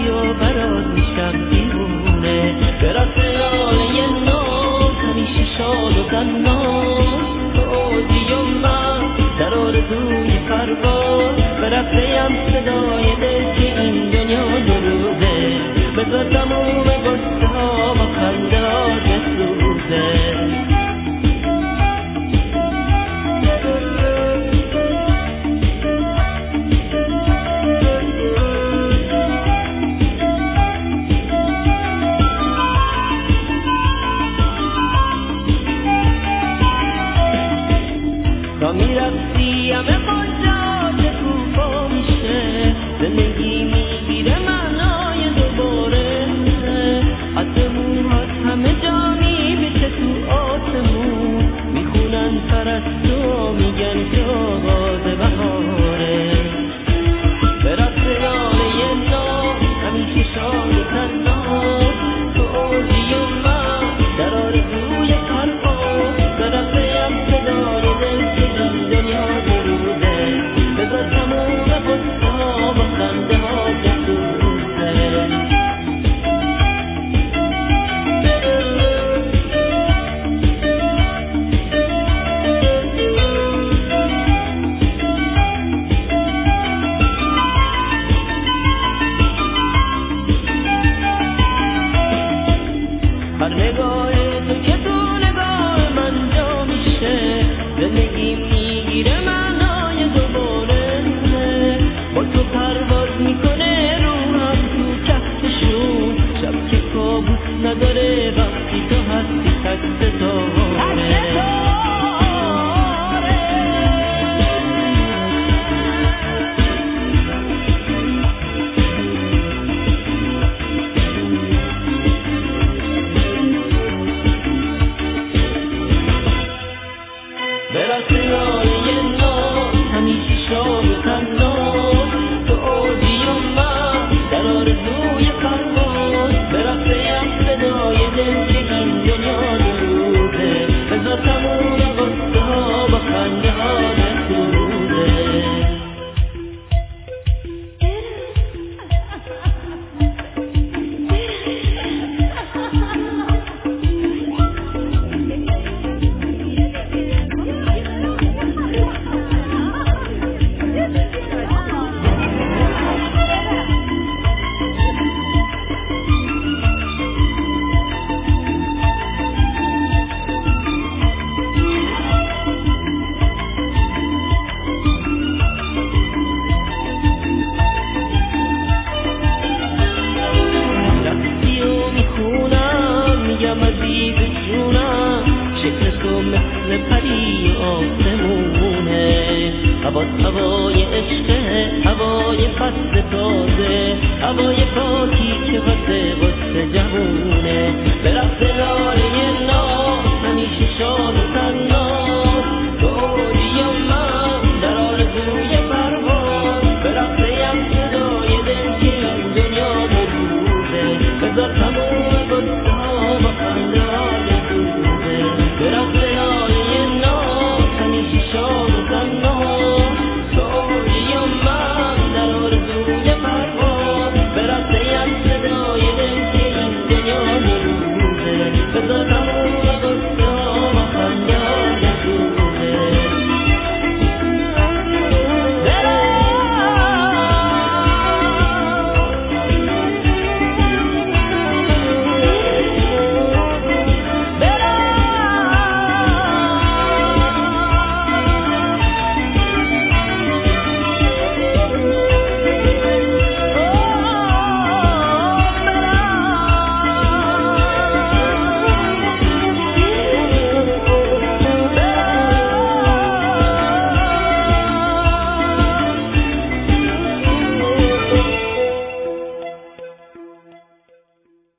رفتی و برات میشم دیوونه به رفتیان یه ناز همیشه شاد و زنان تو اوجی و من در آرزوی پرواز به رفتیم صدای دل که این دنیا دروغه بذار تموم گسته ها با خنده ها بسوزه تا میرفتی همه خاجات کوفا میشه زندگی میگیره معنای دوباره حتی موهات همه جا میبیشه تو آسمون میخونن پرستو میگن که آغاز بهاره به رفتیان یه نام همیشه شاد و تنها تو اوجی و من در آرزوی پرواز به رفتیم صدای دل که این دنیا دروغه بذار تموم قصه ها با خنده ها بسوزه هر نگاه تو که تو نگاه من جا میشه زندگی میگیره معنای دوباره با تو پرواز میکنه روحم تو کهکشون شب که کابوس نداره وقتی تو هستی تک ستاره برسیان یه نام همیشه شاد و تنها تو اوجی و من در آرزوی پرواز برفتیم صدای دل که این دنیا دروغه بذار تموم قصه ها با خنده ها بسوزه مزید جونم شکل تو مثل پری آسمونه هوای عشقه هوای فصل تازه هوای پاکی که واسه